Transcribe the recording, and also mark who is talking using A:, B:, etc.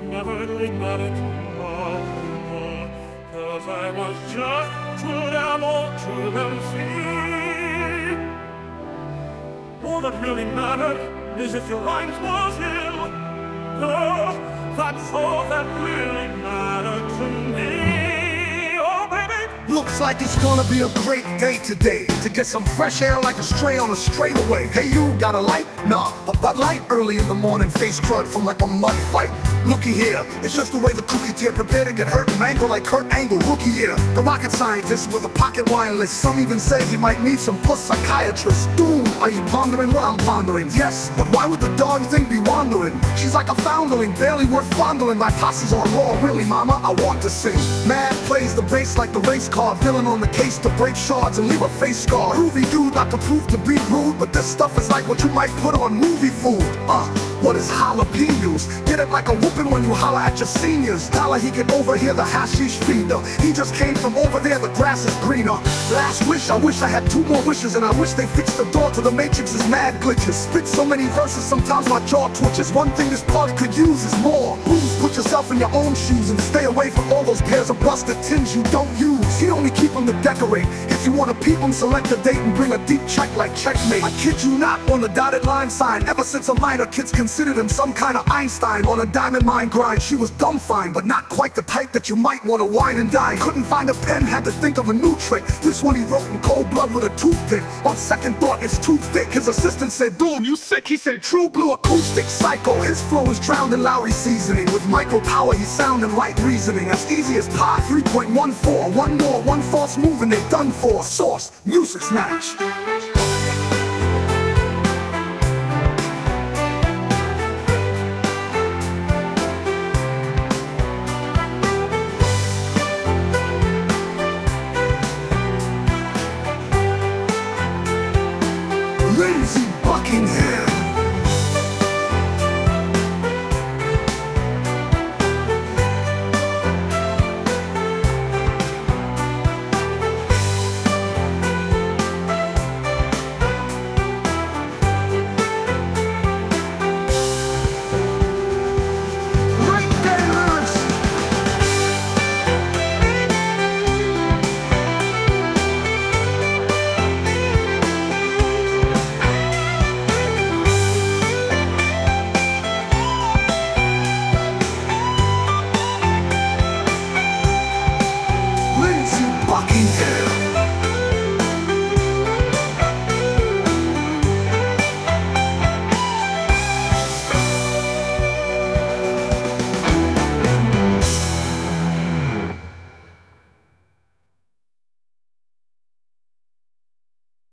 A: never really mattered anymore, 'cause I was just too damn old to them see. All that really mattered is if your rhymes was ill. No, that's all that really mattered to me. Oh, baby.
B: Looks like it's gonna be a great day today, to get some fresh air like a stray on a straightaway. Hey, you got a light? Nah, but light early in the morning, face crud from like a mud fight. Looky here, it's just the way the cookie tear prepared to get hurt and mangled like Kurt Angle. Rookie here, the rocket scientist with a pocket wireless. Some even say he might need some puss psychiatrist. Doom, are you pondering what I'm pondering? Yes, but why would the darn thing be wandering? She's like a foundling, barely worth fondling. My posse's on raw, really mama, I want to sing. Mad plays the bass like the race car, villain on the case to break shards and leave a face scar. Groovy dude, not to prove to be rude, but this stuff is like what you might put on movie food. What is jalapenos? Get it like a whooping when you holler at your seniors. Dollar he can overhear the hashish feeder. He just came from over there, the grass is greener. Last wish, I wish I had 2 more wishes, and I wish they fixed the door to the Matrix's mad glitches. Spit so many verses, sometimes my jaw twitches. One thing this party could use is more booze. Put yourself in your own shoes and stay away from all those pairs of busted tins you don't use. He only keep them to decorate. If you wanna peep them, select a date and bring a deep check like checkmate. I kid you not, on the dotted line sign. Ever since a minor, kids considered him some kind of Einstein. On a diamond mine grind, she was dumb fine, but not quite the type that you might wanna wine and dine. Couldn't find a pen, had to think of a new trick. This one he wrote in cold blood with a toothpick. On second thought, it's too thick. His assistant said, dude, you sick? He said, true blue acoustic psycho. His flow is drowned in Lowry seasoning. With micro power, he's sound and light reasoning. As easy as pie, 3.14. One more, one false move and they done for. Source, music snatch.